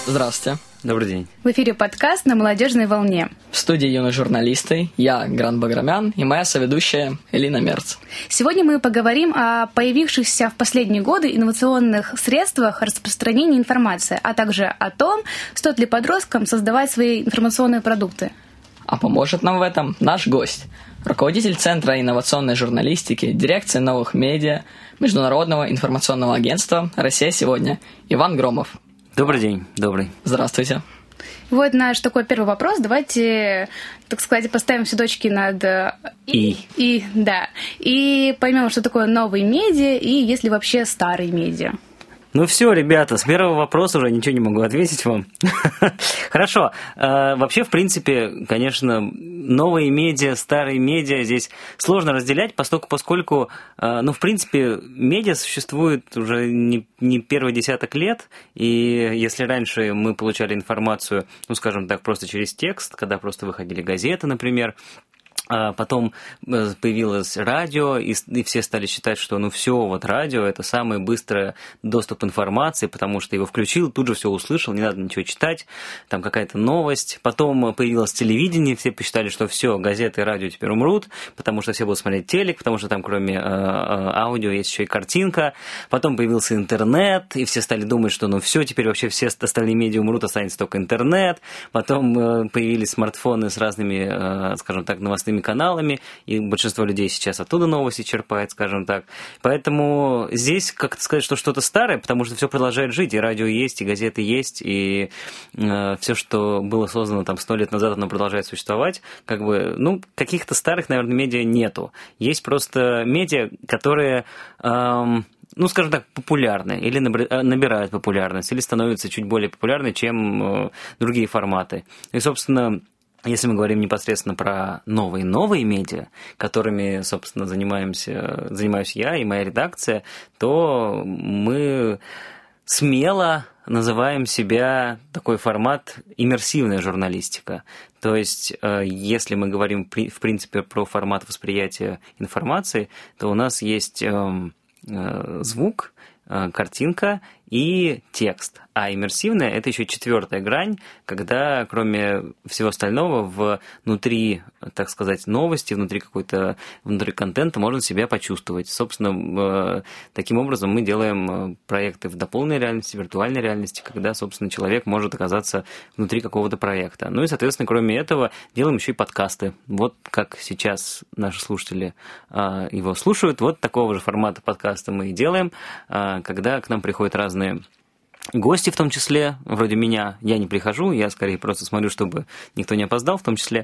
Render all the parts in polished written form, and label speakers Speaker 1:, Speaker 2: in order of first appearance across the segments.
Speaker 1: Здравствуйте.
Speaker 2: Добрый день.
Speaker 3: В эфире подкаст «На молодежной волне».
Speaker 1: В студии юные журналисты, я, Грант Баграмян, и моя соведущая Элина Мерц.
Speaker 3: Сегодня мы поговорим о появившихся в последние годы инновационных средствах распространения информации, а также о том, стоит ли подросткам создавать свои информационные продукты.
Speaker 1: А поможет нам в этом наш гость, руководитель Центра инновационной журналистики, дирекции новых медиа, Международного информационного агентства «Россия сегодня» Иван Громов.
Speaker 2: Добрый день, добрый.
Speaker 1: Здравствуйте.
Speaker 3: Вот наш такой первый вопрос. Давайте, так сказать, поставим все точки над «и». И поймем, что такое новые медиа и есть ли вообще старые медиа.
Speaker 2: Ну все, ребята, с первого вопроса уже ничего не могу ответить вам. Хорошо. Вообще, в принципе, конечно, новые медиа, старые медиа здесь сложно разделять, поскольку, в принципе, медиа существует уже не первый десяток лет, и если раньше мы получали информацию, скажем так, просто через текст, когда просто выходили газеты, например, потом появилось радио, и все стали считать, что радио – это самый быстрый доступ информации, потому что его включил, тут же все услышал, не надо ничего читать, там какая-то новость. Потом появилось телевидение, все посчитали, что все, газеты и радио теперь умрут, потому что все будут смотреть телек, потому что там кроме аудио есть еще и картинка. Потом появился интернет, и все стали думать, что все, теперь вообще все остальные медиа умрут, останется только интернет. Потом появились смартфоны с разными, скажем так, новостными каналами, и большинство людей сейчас оттуда новости черпает, скажем так. Поэтому здесь как-то сказать, что что-то старое, потому что все продолжает жить, и радио есть, и газеты есть, и все, что было создано там 100 лет назад, оно продолжает существовать. Каких-то старых, наверное, медиа нету. Есть просто медиа, которые скажем так, популярны, или набирают популярность, или становятся чуть более популярны, чем другие форматы. И, собственно, если мы говорим непосредственно про новые медиа, которыми, собственно, занимаюсь я и моя редакция, то мы смело называем себя такой формат иммерсивная журналистика. То есть, если мы говорим, в принципе, про формат восприятия информации, то у нас есть звук, картинка и текст. А иммерсивная – это еще четвертая грань, когда, кроме всего остального, внутри, так сказать, новости, внутри контента можно себя почувствовать. Собственно, таким образом мы делаем проекты в дополненной реальности, виртуальной реальности, когда, собственно, человек может оказаться внутри какого-то проекта. И, соответственно, кроме этого, делаем еще и подкасты. Вот как сейчас наши слушатели его слушают, вот такого же формата подкаста мы и делаем, когда к нам приходят разные гости, в том числе, вроде меня, я не прихожу, я скорее просто смотрю, чтобы никто не опоздал, в том числе,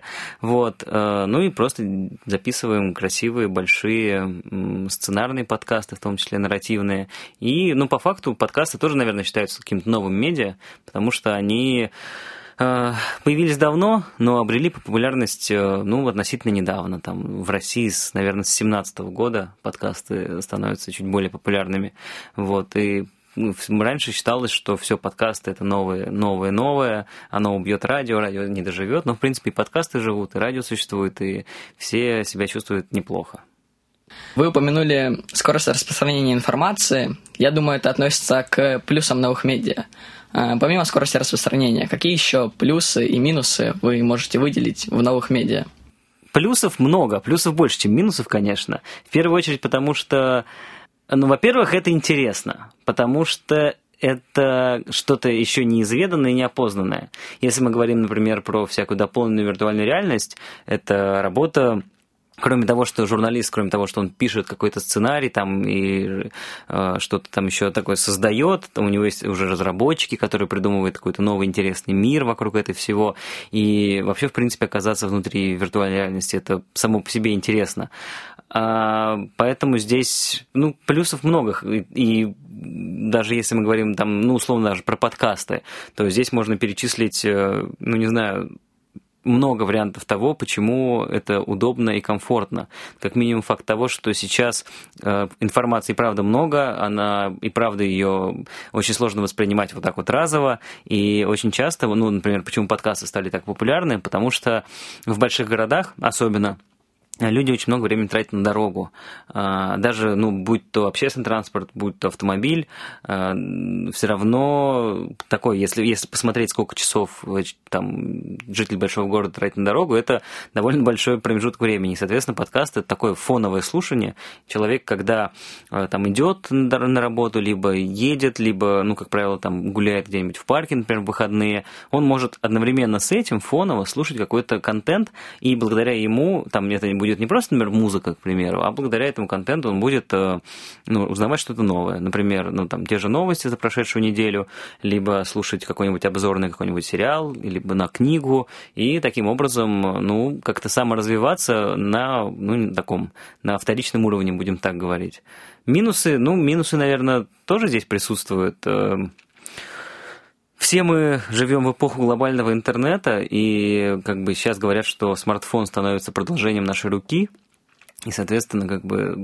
Speaker 2: и просто записываем красивые, большие сценарные подкасты, в том числе нарративные, и, по факту, подкасты тоже, наверное, считаются каким-то новым медиа, потому что они появились давно, но обрели популярность, относительно недавно. Там в России, наверное, с 2017 года подкасты становятся чуть более популярными. И раньше считалось, что все, подкасты – это новое, оно убьет радио не доживет, но, в принципе, и подкасты живут, и радио существует, и все себя чувствуют неплохо.
Speaker 1: Вы упомянули скорость распространения информации. Я думаю, это относится к плюсам новых медиа. Помимо скорости распространения, какие еще плюсы и минусы вы можете выделить в новых медиа?
Speaker 2: Плюсов много, плюсов больше, чем минусов, конечно. В первую очередь, потому что, во-первых, это интересно, потому что это что-то еще неизведанное и неопознанное. Если мы говорим, например, про всякую дополненную виртуальную реальность, это работа. Кроме того, что журналист, кроме того, что он пишет какой-то сценарий там и что-то там еще такое создает, у него есть уже разработчики, которые придумывают какой-то новый интересный мир вокруг этого всего, и вообще, в принципе, оказаться внутри виртуальной реальности – это само по себе интересно. Поэтому здесь, плюсов много, и даже если мы говорим там, условно, даже про подкасты, то здесь можно перечислить, много вариантов того, почему это удобно и комфортно. Как минимум факт того, что сейчас информации и правда много, и правда ее очень сложно воспринимать вот так вот разово, и очень часто, например, почему подкасты стали так популярны, потому что в больших городах особенно люди очень много времени тратят на дорогу. Даже, будь то общественный транспорт, будь то автомобиль, все равно такой, если посмотреть, сколько часов там житель большого города тратит на дорогу, это довольно большой промежуток времени. И, соответственно, подкаст – это такое фоновое слушание. Человек, когда там идет на работу, либо едет, либо, как правило, там гуляет где-нибудь в парке, например, в выходные, он может одновременно с этим фоново слушать какой-то контент, и благодаря ему, там это будет не просто, например, музыка, к примеру, а благодаря этому контенту он будет узнавать что-то новое. Например, те же новости за прошедшую неделю, либо слушать какой-нибудь обзорный какой-нибудь сериал, либо на книгу, и таким образом, как-то саморазвиваться на вторичном уровне, будем так говорить. Минусы, наверное, тоже здесь присутствуют. Все мы живем в эпоху глобального интернета, и сейчас говорят, что смартфон становится продолжением нашей руки, и, соответственно,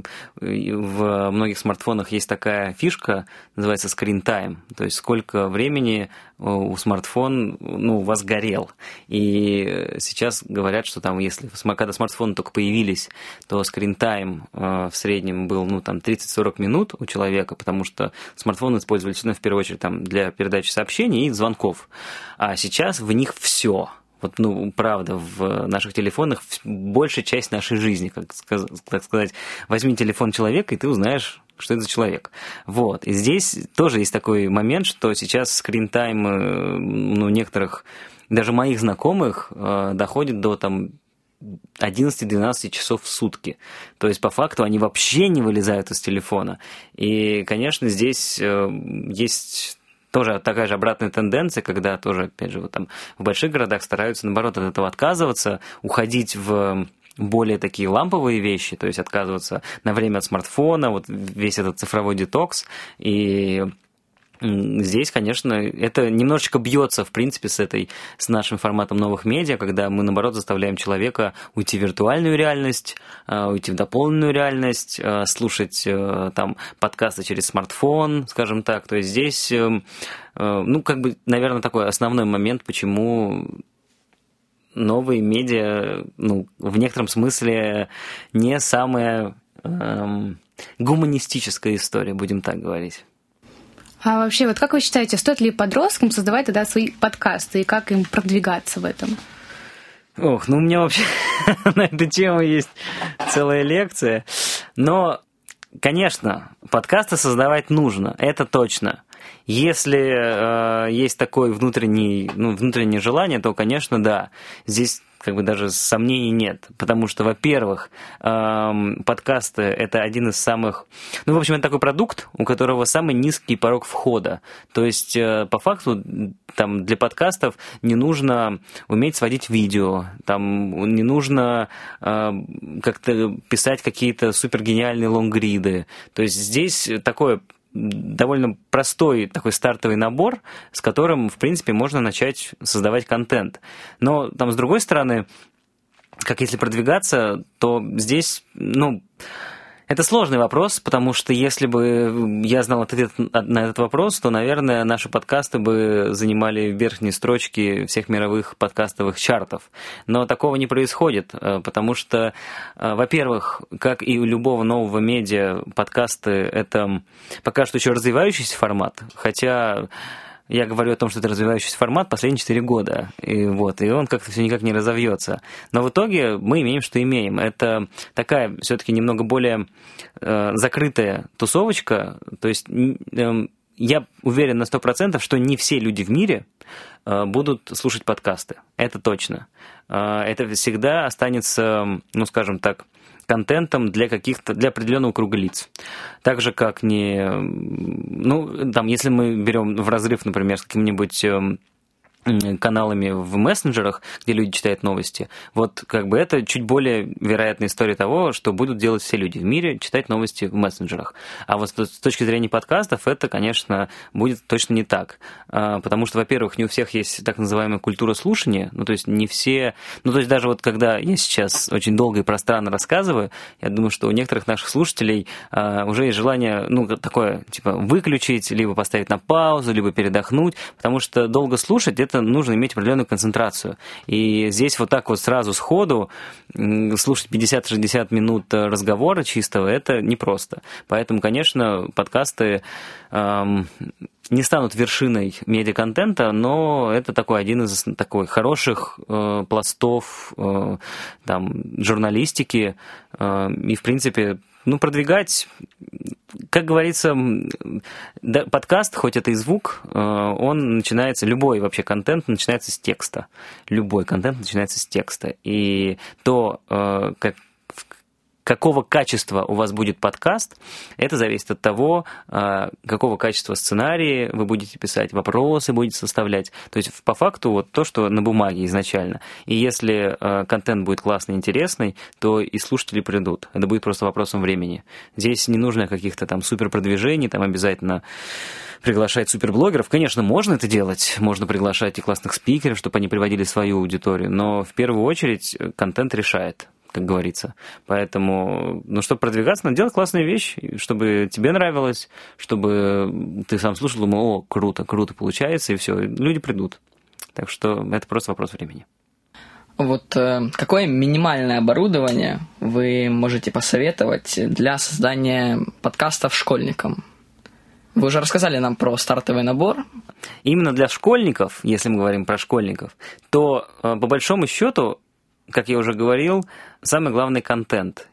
Speaker 2: в многих смартфонах есть такая фишка, называется screen time, то есть сколько времени у смартфона у вас горел. И сейчас говорят, что когда смартфоны только появились, то screen time в среднем был 30-40 минут у человека, потому что смартфоны использовались в первую очередь для передачи сообщений и звонков. А сейчас в них все. Правда, в наших телефонах большая часть нашей жизни, так сказать. Возьми телефон человека, и ты узнаешь, что это за человек. И здесь тоже есть такой момент, что сейчас скрин-тайм некоторых, даже моих знакомых, доходит до 11-12 часов в сутки. То есть, по факту, они вообще не вылезают из телефона. И, конечно, здесь есть тоже такая же обратная тенденция, когда тоже, опять же, в больших городах стараются, наоборот, от этого отказываться, уходить в более такие ламповые вещи, то есть отказываться на время от смартфона, весь этот цифровой детокс. И здесь, конечно, это немножечко бьется, в принципе, с нашим форматом новых медиа, когда мы, наоборот, заставляем человека уйти в виртуальную реальность, уйти в дополненную реальность, слушать подкасты через смартфон, скажем так. То есть здесь, наверное, такой основной момент, почему новые медиа, в некотором смысле не самая гуманистическая история, будем так говорить.
Speaker 3: А вообще, как вы считаете, стоит ли подросткам создавать тогда свои подкасты и как им продвигаться в этом?
Speaker 2: У меня вообще на эту тему есть целая лекция. Но, конечно, подкасты создавать нужно, это точно. Если есть такое внутреннее желание, то, конечно, да. Здесь даже сомнений нет, потому что, во-первых, подкасты – это один из самых… это такой продукт, у которого самый низкий порог входа. То есть, по факту, для подкастов не нужно уметь сводить видео, не нужно как-то писать какие-то супергениальные лонгриды. То есть, здесь такое… довольно простой такой стартовый набор, с которым, в принципе, можно начать создавать контент. Но, с другой стороны, если продвигаться, то здесь, это сложный вопрос, потому что если бы я знал ответ на этот вопрос, то, наверное, наши подкасты бы занимали верхние строчки всех мировых подкастовых чартов. Но такого не происходит, потому что, во-первых, как и у любого нового медиа, подкасты – это пока что еще развивающийся формат, хотя… Я говорю о том, что это развивающийся формат последние 4 года, и он как-то все никак не разовьется. Но в итоге мы имеем, что имеем. Это такая все-таки немного более закрытая тусовочка, то есть я уверен на 100%, что не все люди в мире будут слушать подкасты, это точно. Это всегда останется, скажем так, контентом для определенного круга лиц. Так же, как если мы берем в разрыв, например, с каким-нибудь каналами в мессенджерах, где люди читают новости, это чуть более вероятная история того, что будут делать все люди в мире, читать новости в мессенджерах. А с точки зрения подкастов это, конечно, будет точно не так. Потому что, во-первых, не у всех есть так называемая культура слушания, то есть не все… даже когда я сейчас очень долго и пространно рассказываю, я думаю, что у некоторых наших слушателей уже есть желание, такое, выключить, либо поставить на паузу, либо передохнуть, потому что долго слушать – это это нужно иметь определенную концентрацию. И здесь вот так вот сразу сходу слушать 50-60 минут разговора чистого, это непросто. Поэтому, конечно, подкасты не станут вершиной медиаконтента, но это такой один из такой хороших пластов журналистики. И, в принципе, продвигать, как говорится, подкаст, хоть это и звук, он начинается, любой вообще контент начинается с текста. Любой контент начинается с текста. И то, какого качества у вас будет подкаст, это зависит от того, какого качества сценарии вы будете писать, вопросы будете составлять. То есть, по факту, вот то, что на бумаге изначально. И если контент будет классный, интересный, то и слушатели придут. Это будет просто вопросом времени. Здесь не нужно каких-то там суперпродвижений, там обязательно приглашать суперблогеров. Конечно, можно это делать, можно приглашать и классных спикеров, чтобы они приводили свою аудиторию, но в первую очередь контент решает, как говорится. Поэтому, чтобы продвигаться, надо делать классные вещи, чтобы тебе нравилось, чтобы ты сам слушал, думал, о, круто получается, и все, люди придут. Так что это просто вопрос времени.
Speaker 1: Вот какое минимальное оборудование вы можете посоветовать для создания подкастов школьникам? Вы уже рассказали нам про стартовый набор.
Speaker 2: Именно для школьников, если мы говорим про школьников, то по большому счету, как я уже говорил, самый главный контент.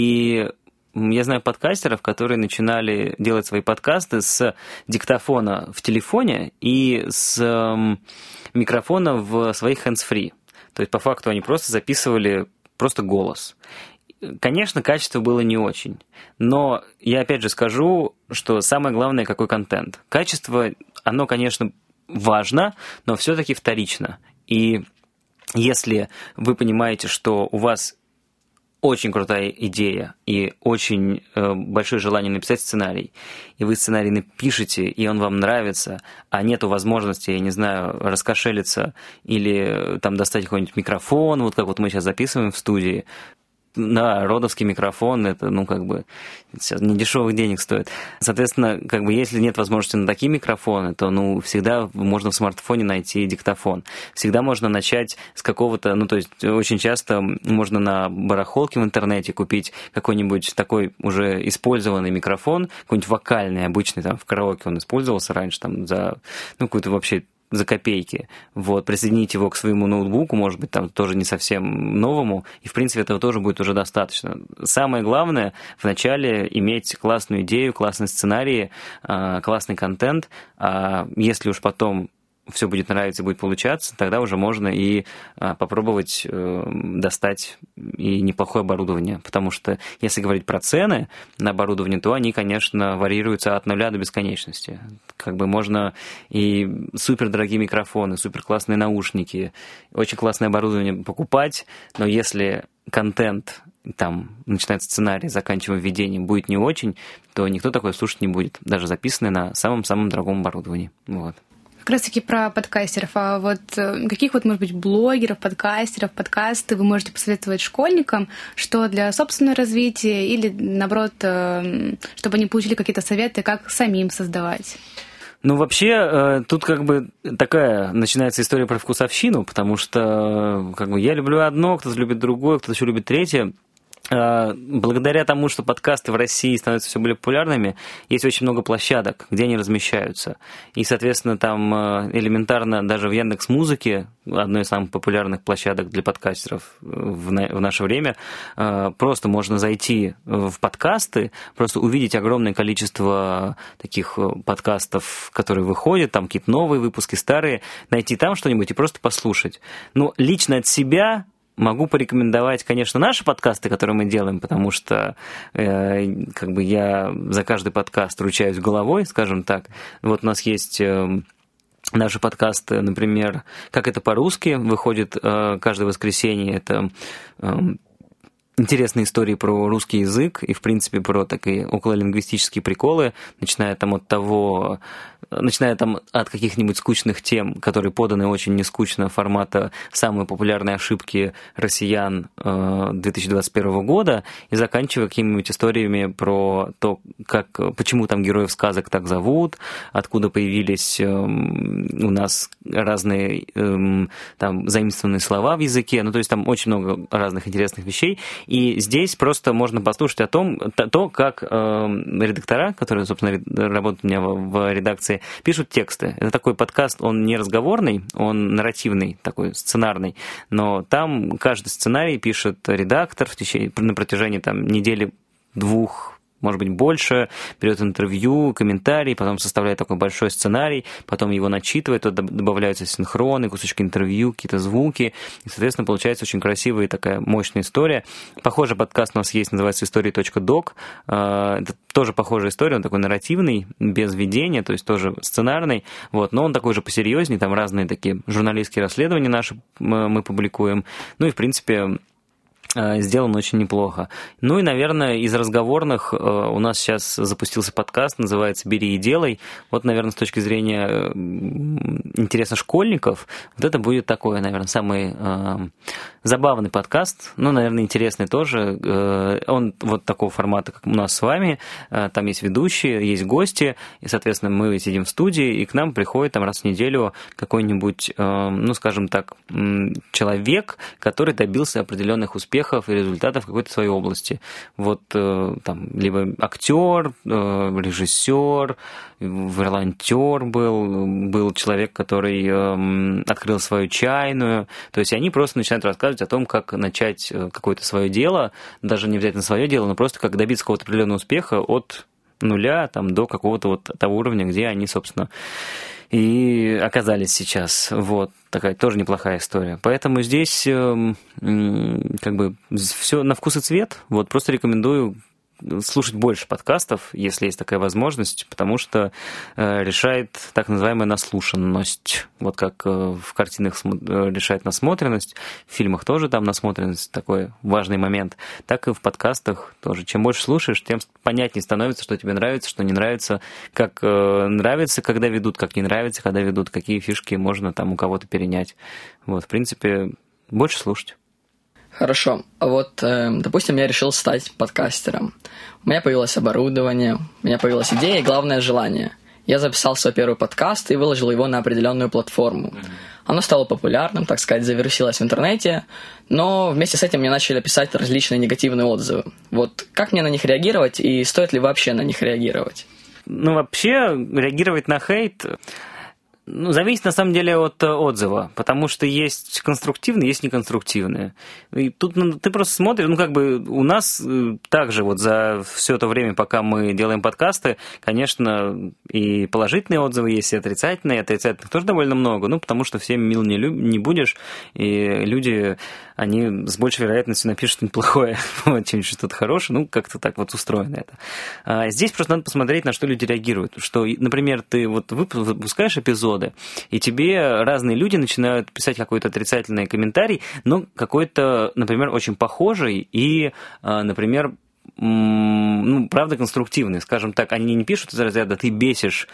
Speaker 2: И я знаю подкастеров, которые начинали делать свои подкасты с диктофона в телефоне и с микрофона в своих hands-free. То есть, по факту, они просто записывали просто голос. Конечно, качество было не очень. Но я опять же скажу, что самое главное, какой контент. Качество, оно, конечно, важно, но все-таки вторично. И если вы понимаете, что у вас очень крутая идея и очень большое желание написать сценарий, и вы сценарий напишете, и он вам нравится, а нету возможности, я не знаю, раскошелиться или там достать какой-нибудь микрофон, вот как вот мы сейчас записываем в студии. Да, родовский микрофон, это, сейчас не дешевых денег стоит. Соответственно, если нет возможности на такие микрофоны, то, всегда можно в смартфоне найти диктофон. Всегда можно начать с какого-то, то есть очень часто можно на барахолке в интернете купить какой-нибудь такой уже использованный микрофон, какой-нибудь вокальный, обычный, там, в караоке он использовался раньше, там, за, какую-то вообще за копейки. Присоединить его к своему ноутбуку, может быть, там тоже не совсем новому, и, в принципе, этого тоже будет уже достаточно. Самое главное вначале иметь классную идею, классный сценарий, классный контент, а если уж потом все будет нравиться и будет получаться, тогда уже можно и попробовать достать и неплохое оборудование. Потому что, если говорить про цены на оборудование, то они, конечно, варьируются от нуля до бесконечности. Можно и супердорогие микрофоны, суперклассные наушники, очень классное оборудование покупать, но если контент, там, начинается сценарий, заканчивая введением, будет не очень, то никто такое слушать не будет, даже записанный на самом-самом дорогом оборудовании. Вот.
Speaker 3: Как раз-таки про подкастеров. А вот каких может быть, блогеров, подкастеров, подкасты вы можете посоветовать школьникам, что для собственного развития или, наоборот, чтобы они получили какие-то советы, как самим создавать?
Speaker 2: Вообще, тут такая начинается история про вкусовщину, потому что я люблю одно, кто-то любит другое, кто-то еще любит третье. Благодаря тому, что подкасты в России становятся все более популярными, есть очень много площадок, где они размещаются. И, соответственно, там элементарно даже в Яндекс.Музыке, одной из самых популярных площадок для подкастеров в наше время, просто можно зайти в подкасты, просто увидеть огромное количество таких подкастов, которые выходят, там какие-то новые выпуски, старые, найти там что-нибудь и просто послушать. Лично от себя могу порекомендовать, конечно, наши подкасты, которые мы делаем, потому что я за каждый подкаст ручаюсь головой, скажем так. Вот у нас есть наши подкасты, например, «Как это по-русски», выходит каждое воскресенье. Это интересные истории про русский язык и, в принципе, про такие окололингвистические приколы, начиная там от каких-нибудь скучных тем, которые поданы очень нескучно, формата «Самые популярные ошибки россиян 2021 года», и заканчивая какими-нибудь историями про то, почему там героев сказок так зовут, откуда появились у нас разные там заимствованные слова в языке, то есть там очень много разных интересных вещей. И здесь просто можно послушать о том, как редактора, которые, собственно, работают у меня в редакции, пишут тексты. Это такой подкаст, он не разговорный, он нарративный, такой сценарный, но там каждый сценарий пишет редактор на протяжении там недели-двух, может быть, больше, берет интервью, комментарий, потом составляет такой большой сценарий, потом его начитывает, туда добавляются синхроны, кусочки интервью, какие-то звуки, и, соответственно, получается очень красивая и такая мощная история. Похожий подкаст у нас есть, называется «Истории.док». Это тоже похожая история, он такой нарративный, без введения, то есть тоже сценарный, но он такой же посерьезнее, там разные такие журналистские расследования наши мы публикуем, и, в принципе, сделан очень неплохо. И, наверное, из разговорных у нас сейчас запустился подкаст, называется «Бери и делай». Наверное, с точки зрения интереса школьников, это будет такой, наверное, самый забавный подкаст, наверное, интересный тоже. Он такого формата, как у нас с вами. Там есть ведущие, есть гости, и, соответственно, мы сидим в студии, и к нам приходит там раз в неделю какой-нибудь, скажем так, человек, который добился определенных успехов и результатов в какой-то своей области. Там либо актер, режиссер, волонтер был человек, который открыл свою чайную. То есть они просто начинают рассказывать о том, как начать какое-то свое дело, даже не обязательно свое дело, но просто как добиться какого-то определенного успеха от нуля до какого-то того уровня, где они, собственно, и оказались сейчас. Такая тоже неплохая история. Поэтому здесь все на вкус и цвет. Просто рекомендую слушать больше подкастов, если есть такая возможность, потому что решает так называемая наслушанность. Как в картинах решает насмотренность, в фильмах тоже там насмотренность, такой важный момент, так и в подкастах тоже. Чем больше слушаешь, тем понятнее становится, что тебе нравится, что не нравится, как нравится, когда ведут, как не нравится, когда ведут, какие фишки можно там у кого-то перенять. В принципе, больше слушать.
Speaker 1: Хорошо. Допустим, я решил стать подкастером. У меня появилось оборудование, у меня появилась идея и, главное, желание. Я записал свой первый подкаст и выложил его на определенную платформу. Оно стало популярным, так сказать, завирусилось в интернете, но вместе с этим мне начали писать различные негативные отзывы. Как мне на них реагировать и стоит ли вообще на них реагировать?
Speaker 2: Вообще, реагировать на хейт... зависит, на самом деле, от отзыва, потому что есть конструктивные, есть неконструктивные. И тут ты просто смотришь, у нас также за все то время, пока мы делаем подкасты, конечно, и положительные отзывы есть, и отрицательные. Отрицательных тоже довольно много, потому что всем мил не будешь, и люди, они с большей вероятностью напишут что-нибудь плохое, чем что-то хорошее, как-то так устроено это. Здесь просто надо посмотреть, на что люди реагируют. Что, например, ты выпускаешь эпизод, и тебе разные люди начинают писать какой-то отрицательный комментарий, но какой-то, например, очень похожий и, например, правда конструктивный, скажем так. Они не пишут из разряда «ты бесишь»,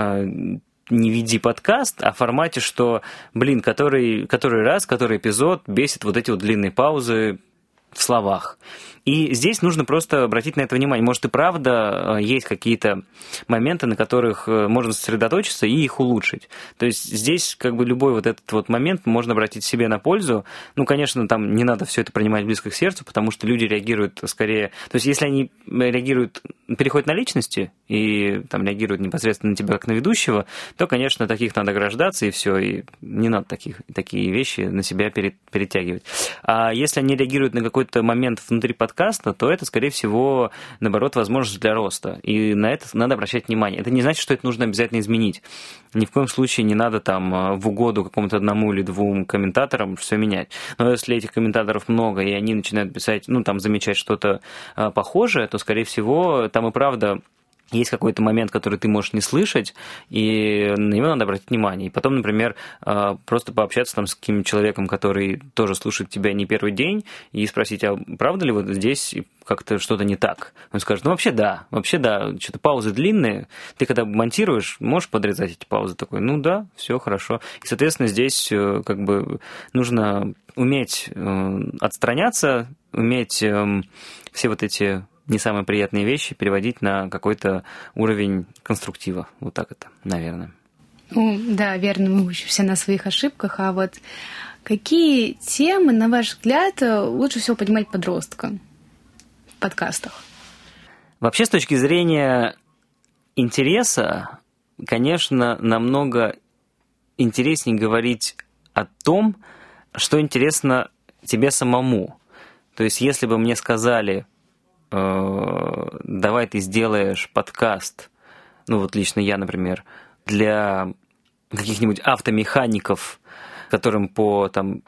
Speaker 2: не веди подкаст, а в формате, что, который эпизод бесит эти длинные паузы в словах. И здесь нужно просто обратить на это внимание. Может, и правда есть какие-то моменты, на которых можно сосредоточиться и их улучшить. То есть здесь любой этот момент можно обратить себе на пользу. Конечно, там не надо все это принимать близко к сердцу, потому что люди реагируют скорее... То есть если они переходят на личности и там реагируют непосредственно на тебя как на ведущего, то, конечно, таких надо ограждаться, и все, и не надо такие вещи на себя перетягивать. А если они реагируют на какой-то момент внутри подкаста, то это, скорее всего, наоборот, возможность для роста. И на это надо обращать внимание. Это не значит, что это нужно обязательно изменить. Ни в коем случае не надо там в угоду какому-то одному или двум комментаторам все менять. Но если этих комментаторов много, и они начинают писать, замечать что-то похожее, то, скорее всего, там и правда есть какой-то момент, который ты можешь не слышать, и на него надо обратить внимание. И потом, например, просто пообщаться там с каким-нибудь человеком, который тоже слушает тебя не первый день, и спросить, а правда ли вот здесь как-то что-то не так? Он скажет, ну вообще да, что-то паузы длинные. Ты когда монтируешь, можешь подрезать эти паузы? Такой, ну да, все хорошо. И, соответственно, здесь как бы нужно уметь отстраняться, уметь все вот эти не самые приятные вещи переводить на какой-то уровень конструктива. Вот так это, наверное.
Speaker 3: Да, верно, мы учимся на своих ошибках. А вот какие темы, на ваш взгляд, лучше всего поднимать подросткам в подкастах?
Speaker 2: Вообще, с точки зрения интереса, конечно, намного интереснее говорить о том, что интересно тебе самому. То есть, если бы мне сказали, давай ты сделаешь подкаст, ну вот лично я, например, для каких-нибудь автомехаников, которым по там,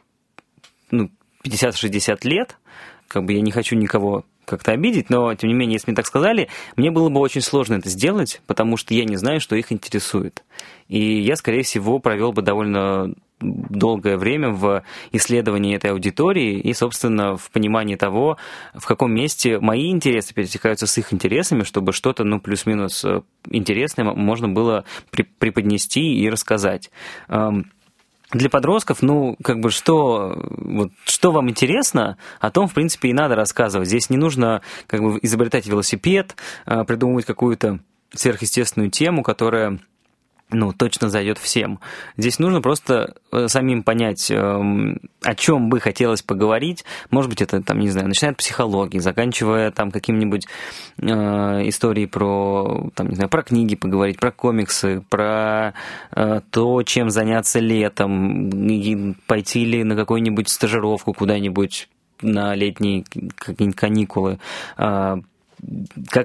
Speaker 2: 50-60 лет, как бы я не хочу никого как-то обидеть, но, тем не менее, если мне так сказали, мне было бы очень сложно это сделать, потому что я не знаю, что их интересует. И я, скорее всего, провел бы довольно долгое время в исследовании этой аудитории и, собственно, в понимании того, в каком месте мои интересы пересекаются с их интересами, чтобы что-то, плюс-минус интересное можно было преподнести и рассказать. Для подростков, что вам интересно, о том, в принципе, и надо рассказывать. Здесь не нужно изобретать велосипед, придумывать какую-то сверхъестественную тему, которая точно зайдет всем. Здесь нужно просто самим понять, о чем бы хотелось поговорить. Может быть, это, начиная от психологии, заканчивая какими-нибудь историей про книги поговорить, про комиксы, про то, чем заняться летом, пойти ли на какую-нибудь стажировку куда-нибудь на летние какие-нибудь каникулы, как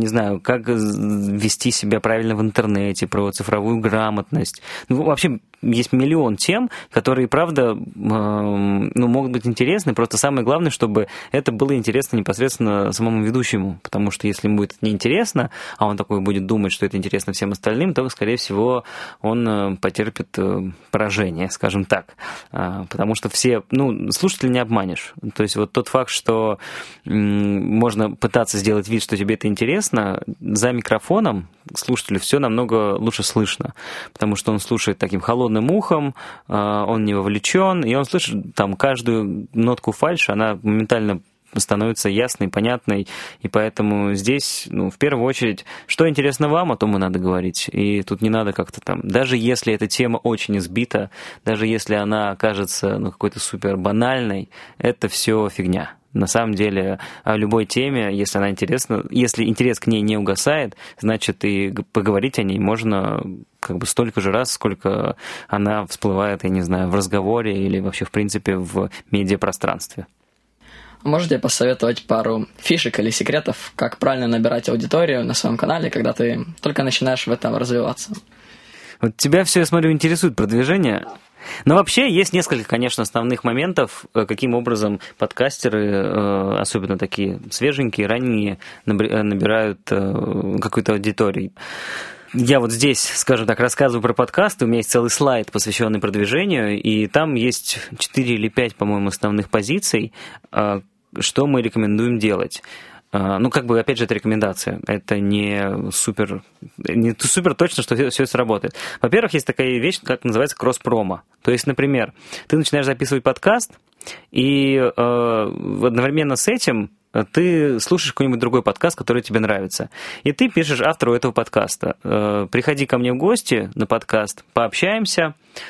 Speaker 2: вести себя правильно в интернете, про цифровую грамотность. Вообще есть миллион тем, которые, правда, могут быть интересны, просто самое главное, чтобы это было интересно непосредственно самому ведущему, потому что если ему это неинтересно, а он такой будет думать, что это интересно всем остальным, то, скорее всего, он потерпит поражение, скажем так, потому что слушателя не обманешь. То есть вот тот факт, что можно пытаться сделать вид, что тебе это интересно, за микрофоном слушателю все намного лучше слышно, потому что он слушает таким холодным ухом, он не вовлечен, и он слышит каждую нотку фальши, она моментально становится ясной, понятной, и поэтому здесь, в первую очередь, что интересно вам, о том и надо говорить, и тут не надо как-то даже если эта тема очень избита, даже если она кажется какой-то супер банальной, это все фигня. На самом деле, о любой теме, если она интересна, если интерес к ней не угасает, значит, и поговорить о ней можно столько же раз, сколько она всплывает, в разговоре или вообще, в принципе, в медиапространстве.
Speaker 1: Можете посоветовать пару фишек или секретов, как правильно набирать аудиторию на своем канале, когда ты только начинаешь в этом развиваться?
Speaker 2: Вот тебя все, я смотрю, интересует продвижение. Но вообще есть несколько, конечно, основных моментов, каким образом подкастеры, особенно такие свеженькие, ранние, набирают какую-то аудиторию. Я вот здесь, скажем так, рассказываю про подкасты, у меня есть целый слайд, посвященный продвижению, и там есть 4 или 5, по-моему, основных позиций, что мы рекомендуем делать. Опять же, это рекомендация. Это не супер точно, что все сработает. Во-первых, есть такая вещь, как называется кросс-промо. То есть, например, ты начинаешь записывать подкаст, и одновременно с этим ты слушаешь какой-нибудь другой подкаст, который тебе нравится. И ты пишешь автору этого подкаста: приходи ко мне в гости на подкаст, пообщаемся,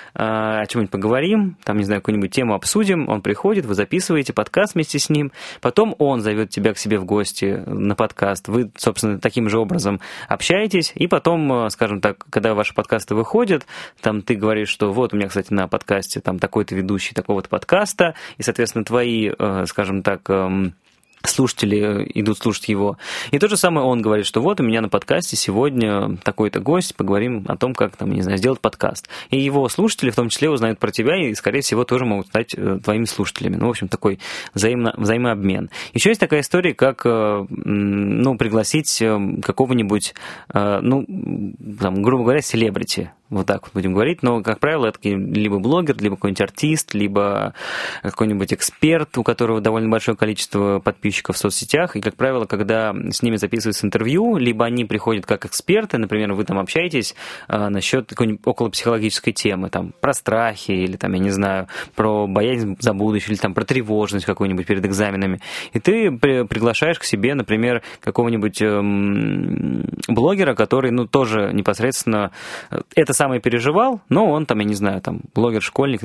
Speaker 2: о чем-нибудь поговорим, какую-нибудь тему обсудим. Он приходит, вы записываете подкаст вместе с ним, потом он зовет тебя к себе в гости на подкаст. Вы, собственно, таким же образом общаетесь, и потом, скажем так, когда ваши подкасты выходят, ты говоришь, что вот у меня, кстати, на подкасте такой-то ведущий такого-то подкаста, и, соответственно, твои, скажем так, слушатели идут слушать его. И то же самое он говорит, что вот у меня на подкасте сегодня такой-то гость, поговорим о том, как там, не знаю, сделать подкаст. И его слушатели в том числе узнают про тебя и, скорее всего, тоже могут стать твоими слушателями. Ну, в общем, такой взаимообмен. Еще есть такая история, как, пригласить какого-нибудь, там, грубо говоря, селебрити. Вот так вот будем говорить, но, как правило, это либо блогер, либо какой-нибудь артист, либо какой-нибудь эксперт, у которого довольно большое количество подписчиков в соцсетях, и, как правило, когда с ними записывается интервью, либо они приходят как эксперты, например, вы там общаетесь насчет какой-нибудь околопсихологической темы, там, про страхи, или, там, я не знаю, про боязнь за будущее, или там про тревожность какую-нибудь перед экзаменами, и ты приглашаешь к себе, например, какого-нибудь блогера, который, тоже непосредственно это самое переживал, но он там, я не знаю, там, блогер-школьник,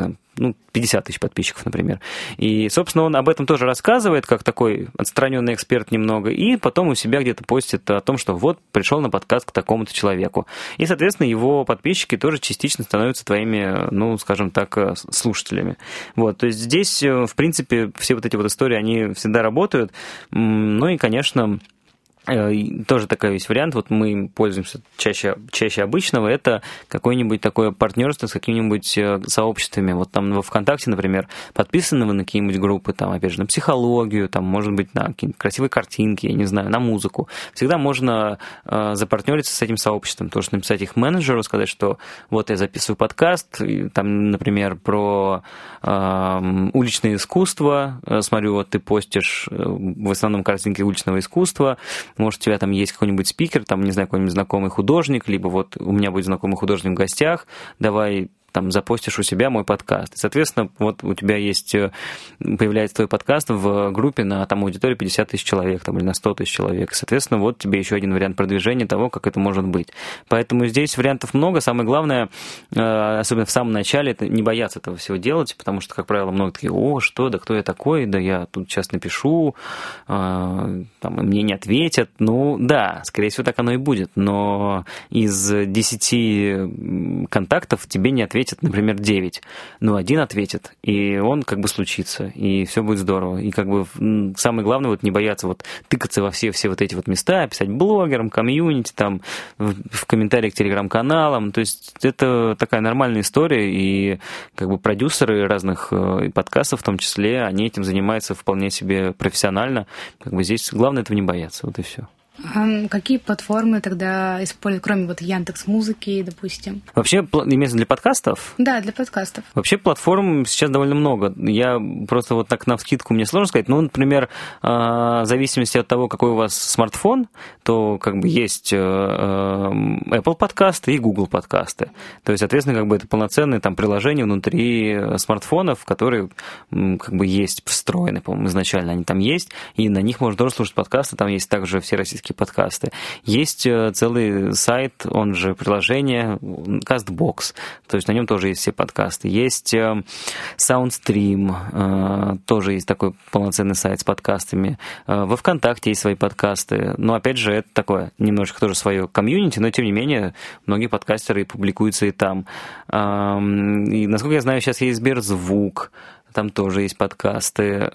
Speaker 2: 50 тысяч подписчиков, например. И, собственно, он об этом тоже рассказывает, как такой отстраненный эксперт немного, и потом у себя где-то постит о том, что вот пришел на подкаст к такому-то человеку. И, соответственно, его подписчики тоже частично становятся твоими, скажем так, слушателями. Вот, то есть здесь, в принципе, все вот эти вот истории, они всегда работают. Ну и, конечно, тоже такой есть вариант, вот мы им пользуемся чаще обычного, это какое-нибудь такое партнерство с какими-нибудь сообществами. Вот там во ВКонтакте, например, подписаны вы на какие-нибудь группы, там, опять же, на психологию, там, может быть, на какие-нибудь красивые картинки, я не знаю, на музыку. Всегда можно запартнериться с этим сообществом, тоже написать их менеджеру, сказать, что вот я записываю подкаст, там, например, про уличное искусство, смотрю, вот ты постишь в основном картинки уличного искусства, может, у тебя там есть какой-нибудь спикер, там, не знаю, какой-нибудь знакомый художник, либо вот у меня будет знакомый художник в гостях, давай там запостишь у себя мой подкаст. И, соответственно, вот у тебя появляется твой подкаст в группе на там аудитории 50 тысяч человек там, или на 100 тысяч человек. И, соответственно, вот тебе еще один вариант продвижения того, как это может быть. Поэтому здесь вариантов много. Самое главное, особенно в самом начале, это не бояться этого всего делать, потому что, как правило, многие такие: что, да кто я такой, да я тут сейчас напишу, там, мне не ответят. Да, скорее всего, так оно и будет, но из 10 контактов тебе не ответят, например, 9, но один ответит, и он как бы случится, и все будет здорово. И как бы самое главное вот не бояться вот тыкаться во все вот эти вот места, писать блогерам, комьюнити, там, в комментариях к телеграм-каналам. То есть это такая нормальная история, и как бы продюсеры разных подкастов в том числе, они этим занимаются вполне себе профессионально. Как бы здесь главное этого не бояться, вот и все.
Speaker 3: Какие платформы тогда используют, кроме вот Яндекс.Музыки, допустим?
Speaker 2: Вообще, имеется для подкастов?
Speaker 3: Да, для подкастов.
Speaker 2: Вообще, платформ сейчас довольно много. Я просто вот так навскидку мне сложно сказать. Например, в зависимости от того, какой у вас смартфон, то как бы есть Apple подкасты и Google подкасты. То есть, соответственно, как бы это полноценные там приложения внутри смартфонов, которые как бы есть встроены, по-моему, изначально они там есть, и на них можно тоже слушать подкасты. Там есть также все российские подкасты. Есть целый сайт, он же приложение CastBox, то есть на нем тоже есть все подкасты. Есть SoundStream, тоже есть такой полноценный сайт с подкастами. Во ВКонтакте есть свои подкасты, но опять же это такое немножечко тоже свое комьюнити, но тем не менее многие подкастеры публикуются и там. И, насколько я знаю, сейчас есть Сберзвук, там тоже есть подкасты,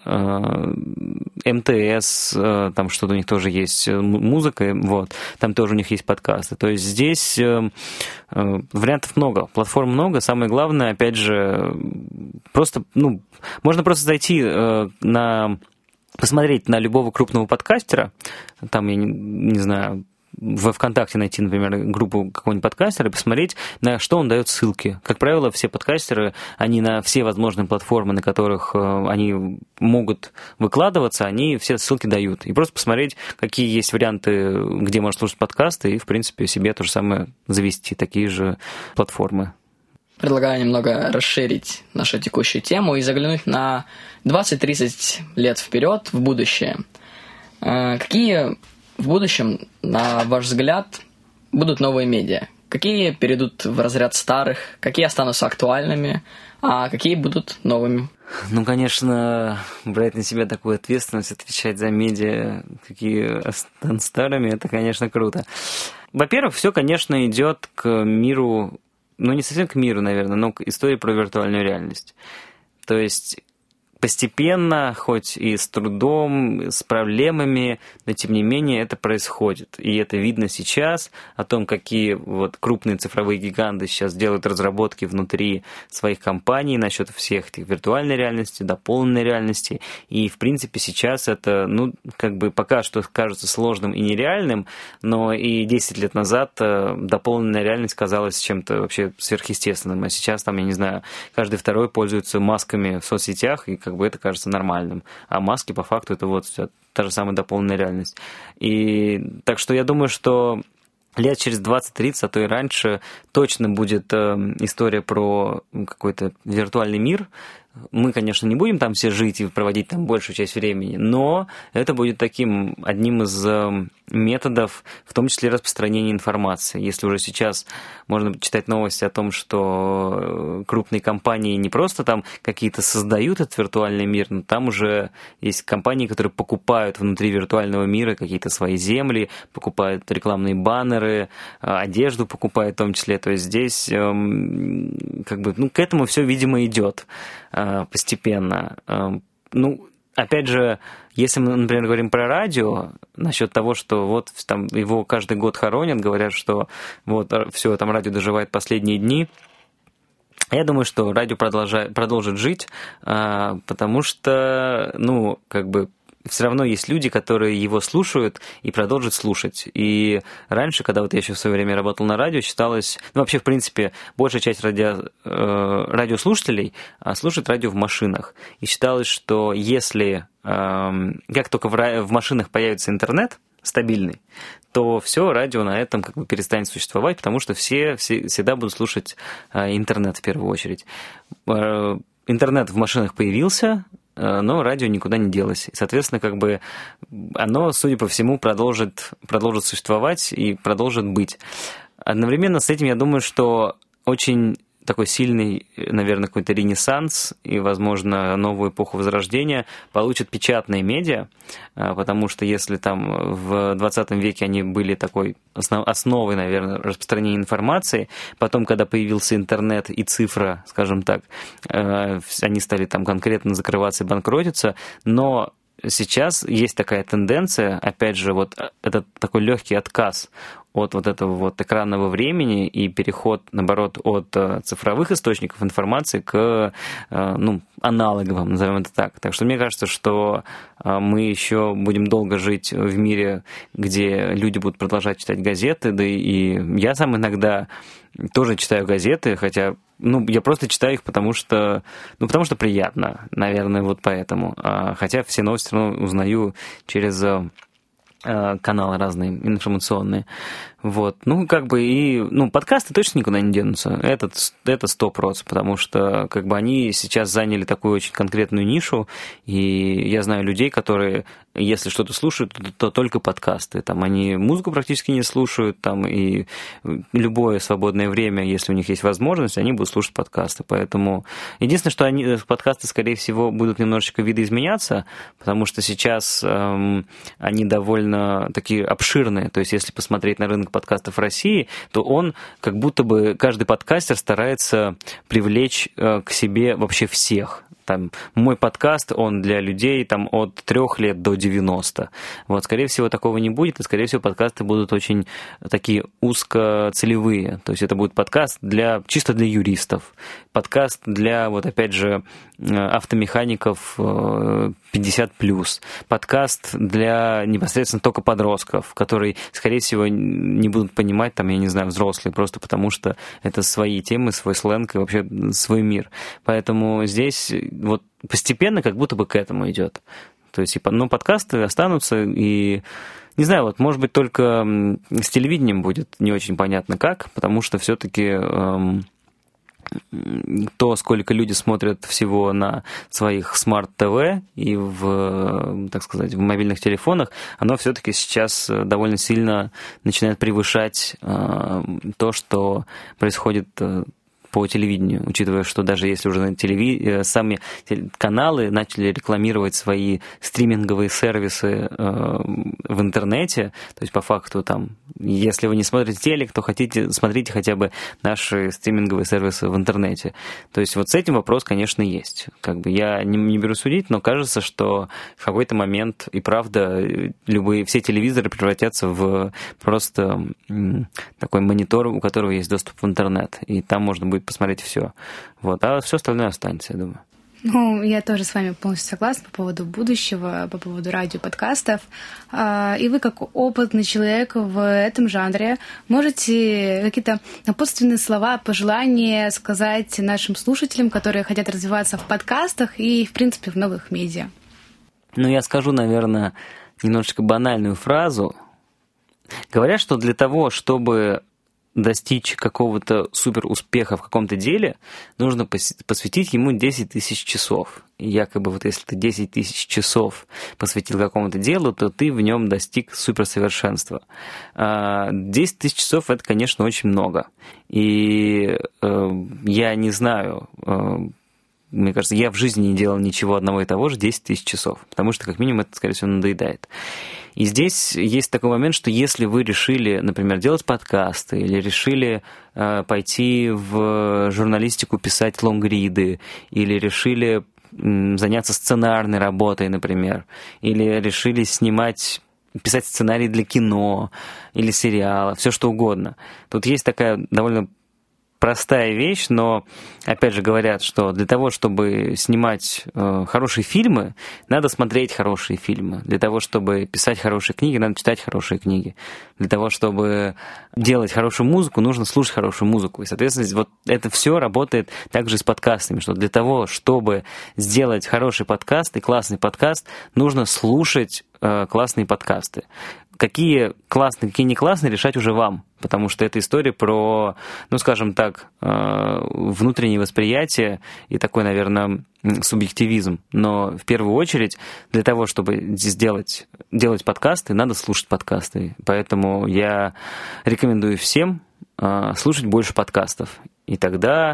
Speaker 2: МТС, там что-то у них тоже есть, музыка, вот, там тоже у них есть подкасты. То есть здесь вариантов много, платформ много. Самое главное, опять же, просто, можно просто зайти посмотреть на любого крупного подкастера, там, я не знаю, во ВКонтакте найти, например, группу какого-нибудь подкастера и посмотреть, на что он дает ссылки. Как правило, все подкастеры, они на все возможные платформы, на которых они могут выкладываться, они все ссылки дают. И просто посмотреть, какие есть варианты, где можно слушать подкасты, и, в принципе, себе то же самое завести, такие же платформы.
Speaker 1: Предлагаю немного расширить нашу текущую тему и заглянуть на 20-30 лет вперед, в будущее. Какие в будущем, на ваш взгляд, будут новые медиа? Какие перейдут в разряд старых, какие останутся актуальными, а какие будут новыми?
Speaker 2: Конечно, брать на себя такую ответственность, отвечать за медиа, какие станут старыми, это, конечно, круто. Во-первых, все, конечно, идет к миру, не совсем к миру, наверное, но к истории про виртуальную реальность. То есть постепенно, хоть и с трудом, с проблемами, но тем не менее это происходит. И это видно сейчас, о том, какие вот крупные цифровые гиганты сейчас делают разработки внутри своих компаний насчет всех этих виртуальной реальности, дополненной реальности. И, в принципе, сейчас это, ну, как бы пока что кажется сложным и нереальным, но и 10 лет назад дополненная реальность казалась чем-то вообще сверхъестественным. А сейчас, там, я не знаю, каждый второй пользуется масками в соцсетях, и как бы это кажется нормальным. А маски, по факту, это вот та же самая дополненная реальность. И так что я думаю, что лет через 20-30, а то и раньше, точно будет история про какой-то виртуальный мир. Мы, конечно, не будем там все жить и проводить там большую часть времени, но это будет таким одним из методов, в том числе распространения информации. Если уже сейчас можно читать новости о том, что крупные компании не просто там какие-то создают этот виртуальный мир, но там уже есть компании, которые покупают внутри виртуального мира какие-то свои земли, покупают рекламные баннеры, одежду покупают в том числе. То есть здесь как бы, ну, к этому все, видимо, идет постепенно. Ну, опять же, если мы, например, говорим про радио, насчет того, что вот там его каждый год хоронят, говорят, что вот все, там радио доживает последние дни, я думаю, что радио продолжит жить, потому что, ну, как бы, все равно есть люди, которые его слушают и продолжат слушать. И раньше, когда вот я еще в свое время работал на радио, считалось... Ну, вообще, в принципе, большая часть радиослушателей слушает радио в машинах. И считалось, что если... как только в машинах появится интернет стабильный, то все, радио на этом как бы перестанет существовать, потому что все всегда будут слушать интернет в первую очередь. Интернет в машинах появился, но радио никуда не делось. И, соответственно, как бы оно, судя по всему, продолжит существовать и продолжит быть. Одновременно с этим я думаю, что очень такой сильный, наверное, какой-то ренессанс и, возможно, новую эпоху возрождения получат печатные медиа, потому что если там в 20 веке они были такой основой, наверное, распространения информации, потом, когда появился интернет и цифра, скажем так, они стали там конкретно закрываться и банкротиться, но сейчас есть такая тенденция, опять же, вот этот такой легкий отказ от вот этого вот экранного времени и переход, наоборот, от цифровых источников информации к, ну, аналоговым, назовем это так. Так что мне кажется, что мы еще будем долго жить в мире, где люди будут продолжать читать газеты, да и я сам иногда тоже читаю газеты, хотя, ну, я просто читаю их, потому что приятно, наверное, вот поэтому. Хотя все новости все равно узнаю через каналы разные информационные. Вот. Ну, как бы и... Ну, подкасты точно никуда не денутся. Это 100%, потому что как бы они сейчас заняли такую очень конкретную нишу, и я знаю людей, которые, если что-то слушают, то только подкасты. Там они музыку практически не слушают, там и любое свободное время, если у них есть возможность, они будут слушать подкасты. Поэтому единственное, что подкасты, скорее всего, будут немножечко видоизменяться, потому что сейчас они довольно такие обширные. То есть, если посмотреть на рынок подкастов в России, то он как будто бы, каждый подкастер старается привлечь к себе вообще всех. Там, мой подкаст, он для людей там, от 3 лет до 90. Вот, скорее всего, такого не будет, и, скорее всего, подкасты будут очень такие узкоцелевые. То есть это будет подкаст чисто для юристов, подкаст для, вот опять же, автомехаников 50+, подкаст для непосредственно только подростков, которые, скорее всего, не будут понимать, там, я не знаю, взрослые, просто потому что это свои темы, свой сленг и вообще свой мир. Поэтому здесь вот постепенно как будто бы к этому идет. То есть, но подкасты останутся, и не знаю, вот, может быть, только с телевидением будет не очень понятно как, потому что все-таки то, сколько люди смотрят всего на своих смарт-ТВ и так сказать, в мобильных телефонах, оно все-таки сейчас довольно сильно начинает превышать то, что происходит по телевидению, учитывая, что даже если уже на сами каналы начали рекламировать свои стриминговые сервисы в интернете, то есть по факту там, если вы не смотрите телек, то смотрите хотя бы наши стриминговые сервисы в интернете. То есть вот с этим вопрос, конечно, есть. Как бы я не беру судить, но кажется, что в какой-то момент и правда все телевизоры превратятся в просто такой монитор, у которого есть доступ в интернет, и там можно будет посмотреть все. Вот. А все остальное останется, я думаю.
Speaker 3: Ну, я тоже с вами полностью согласна по поводу будущего, по поводу радиоподкастов. И вы, как опытный человек в этом жанре, можете какие-то напутственные слова, пожелания сказать нашим слушателям, которые хотят развиваться в подкастах и, в принципе, в новых медиа?
Speaker 2: Ну, я скажу, наверное, немножечко банальную фразу. Говорят, что для того, чтобы достичь какого-то супер успеха в каком-то деле, нужно посвятить ему 10 тысяч часов. И якобы вот если ты 10 тысяч часов посвятил какому-то делу, то ты в нем достиг суперсовершенства. 10 тысяч часов – это, конечно, очень много. И я не знаю, мне кажется, я в жизни не делал ничего одного и того же 10 тысяч часов, потому что, как минимум, это, скорее всего, надоедает. И здесь есть такой момент, что если вы решили, например, делать подкасты или решили пойти в журналистику писать лонгриды, или решили заняться сценарной работой, например, или решили писать сценарий для кино или сериала, все что угодно. Тут есть такая довольно простая вещь, но, опять же, говорят, что для того, чтобы снимать хорошие фильмы, надо смотреть хорошие фильмы. Для того, чтобы писать хорошие книги, надо читать хорошие книги. Для того, чтобы делать хорошую музыку, нужно слушать хорошую музыку. И, соответственно, вот это все работает также с подкастами, что для того, чтобы сделать хороший подкаст и классный подкаст, нужно слушать классные подкасты. Какие классные, какие не классные, решать уже вам, потому что это история про, ну, скажем так, внутреннее восприятие и такой, наверное, субъективизм. Но в первую очередь для того, чтобы делать подкасты, надо слушать подкасты. Поэтому я рекомендую всем слушать больше подкастов. И тогда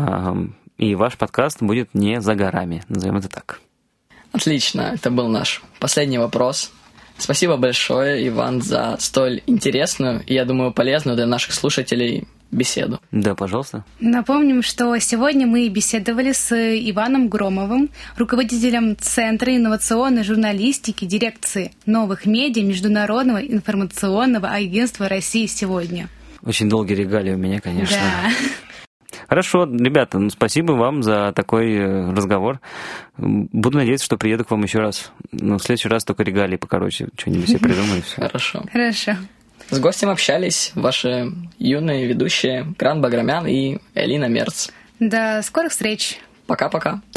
Speaker 2: и ваш подкаст будет не за горами, назовем это так.
Speaker 1: Отлично, это был наш последний вопрос. Спасибо большое, Иван, за столь интересную и, я думаю, полезную для наших слушателей беседу.
Speaker 2: Да, пожалуйста.
Speaker 3: Напомним, что сегодня мы беседовали с Иваном Громовым, руководителем Центра инновационной журналистики дирекции новых медиа Международного информационного агентства России сегодня.
Speaker 2: Очень долгие регалии у меня, конечно.
Speaker 3: Да.
Speaker 2: Хорошо, ребята, спасибо вам за такой разговор. Буду надеяться, что приеду к вам еще раз. Но в следующий раз только регалии покороче. Что-нибудь себе придумаю.
Speaker 1: Хорошо.
Speaker 3: Хорошо.
Speaker 1: С гостем общались ваши юные ведущие Гран Баграмян и Элина Мерц.
Speaker 3: До скорых встреч.
Speaker 1: Пока-пока.